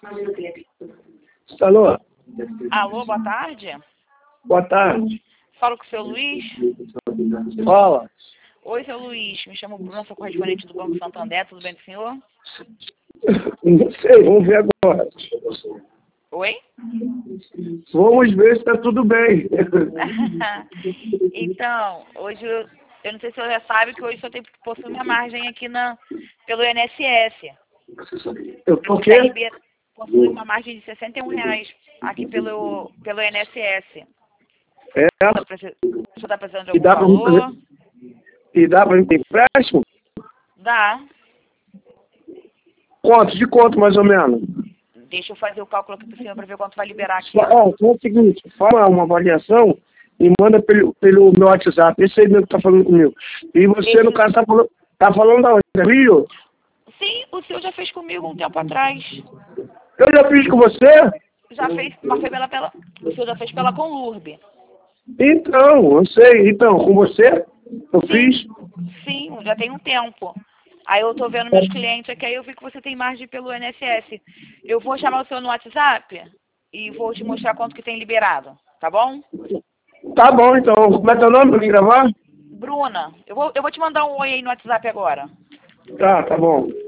Alô? Alô, boa tarde. Boa tarde. Falo com o seu Luiz. Fala. Oi, seu Luiz. Me chamo Bruna, sou correspondente do Banco Santander. Tudo bem com o senhor? Não sei, vamos ver agora. Oi? Vamos ver se está tudo bem. Então, hoje eu não sei se o senhor já sabe que hoje o senhor possui uma margem aqui pelo INSS. Eu tô o quê? Possui uma margem de R$61 aqui pelo INSS. É. O senhor está precisando de E algum valor? E dá para mim ter empréstimo? Dá. Quanto? De quanto, mais ou menos? Deixa eu fazer o cálculo aqui para o senhor para ver quanto vai liberar aqui. Então é o seguinte, fala uma avaliação e manda pelo meu WhatsApp. Esse aí mesmo que tá falando comigo. E você, no caso, tá falando da onde? Rio? Sim, o senhor já fez comigo um tempo atrás. Eu já fiz com você? Já fez, mas foi o senhor já fez pela Conlurb. Então, eu sei. Então, com você, eu fiz. Sim, já tem um tempo. Aí eu tô vendo meus clientes aqui, aí eu vi que você tem margem pelo INSS. Eu vou chamar o senhor no WhatsApp e vou te mostrar quanto que tem liberado, tá bom? Tá bom, então. Como é teu nome pra mim gravar? Bruna, eu vou te mandar um oi aí no WhatsApp agora. Tá bom.